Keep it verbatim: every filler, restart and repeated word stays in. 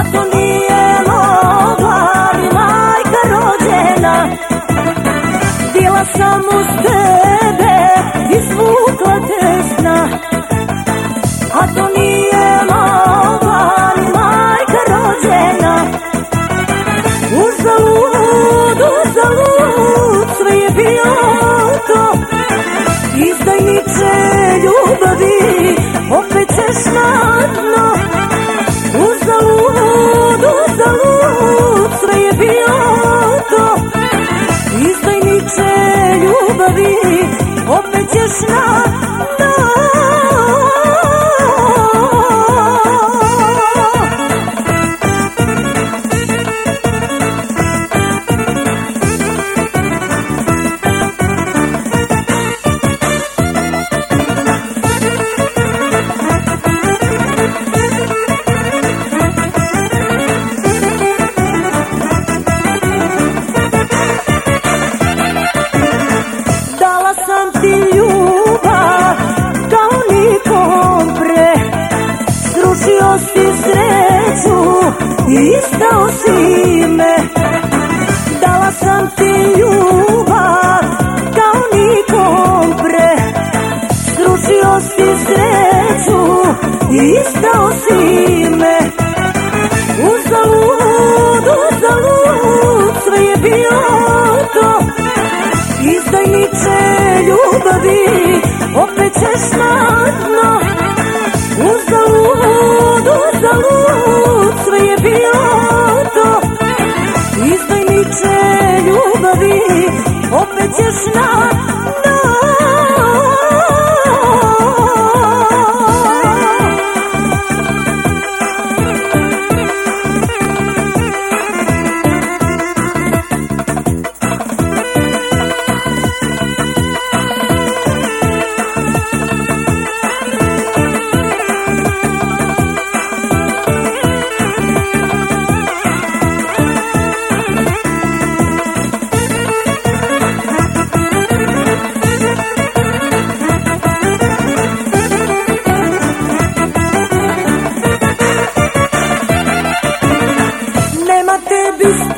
to nije mogla ni majka rođena. Bila sam uz tebe, izvukla te sna, a to nije mogla ni majka rođena. Uzalud, uzalud, sve je bio to, izdajniče ljubavi, opet ćeš na dno. Uzalud, uzalud, sve je bio to, izdajniče ljubavi, opet ćeš na dno. Srušio si sreću, izdao si me. Dala sam ti ljubav kao nikom pre. Srušio si sreću, izdao si me. Uzalud, uzalud, sve je bio to, izdajniče ljubavi, opet ćeš na dno. Uzalud, uzalud, sve je bio to, izdajniče ljubavi, opet ćeš na dno. Nema tebi